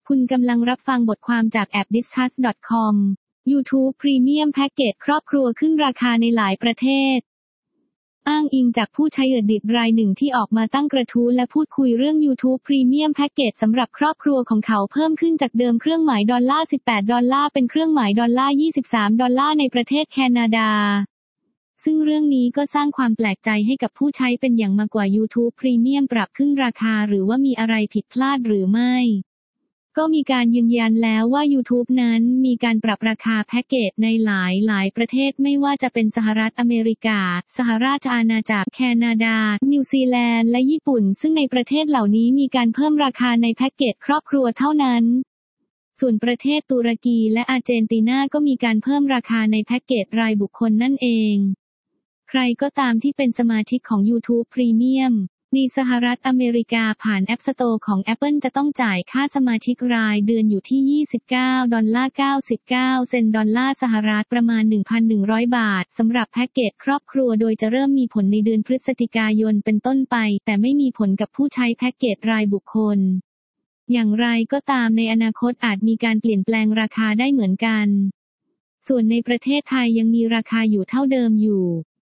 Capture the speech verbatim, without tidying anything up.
คุณกำลังรับฟังบทความจากแอป ดิสคัส ดอท คอม YouTube Premium Package ครอบครัวขึ้นราคาในหลายประเทศอ้างอิงจากผู้ใช้ Reddit รายหนึ่งที่ออกมาตั้งกระทู้และพูดคุยเรื่อง YouTube Premium Package สำหรับครอบครัวของเขาเพิ่มขึ้นจากเดิมเครื่องหมายดอลลาร์สิบแปดดอลลาร์เป็นเครื่องหมายดอลลาร์ยี่สิบสามดอลลาร์ในประเทศแคนาดาซึ่งเรื่องนี้ก็สร้างความแปลกใจให้กับผู้ใช้เป็นอย่างมากกว่า YouTube Premium ปรับขึ้นราคาหรือว่ามีอะไรผิดพลาดหรือไม่ก็มีการยืนยันแล้วว่า YouTube นั้นมีการปรับราคาแพ็กเกจในหลายหลายประเทศไม่ว่าจะเป็นสหรัฐอเมริกาสหราชอาณาจักรแคนาดานิวซีแลนด์และญี่ปุ่นซึ่งในประเทศเหล่านี้มีการเพิ่มราคาในแพ็กเกจครอบครัวเท่านั้นส่วนประเทศตุรกีและอาร์เจนตินาก็มีการเพิ่มราคาในแพ็กเกจรายบุคคลนั่นเองใครก็ตามที่เป็นสมาชิกของ YouTube Premium ในสหรัฐอเมริกาผ่าน App Store ของ Apple จะต้องจ่ายค่าสมาชิกรายเดือนอยู่ที่ยี่สิบเก้าดอลลาร์เก้าสิบเก้าเซนต์ดอลลาร์สหรัฐประมาณ หนึ่งพันหนึ่งร้อย บาทสำหรับแพ็กเกจครอบครัวโดยจะเริ่มมีผลในเดือนพฤศจิกายนเป็นต้นไปแต่ไม่มีผลกับผู้ใช้แพ็กเกจรายบุคคลอย่างไรก็ตามในอนาคตอาจมีการเปลี่ยนแปลงราคาได้เหมือนกันส่วนในประเทศไทยยังมีราคาอยู่เท่าเดิมอยู่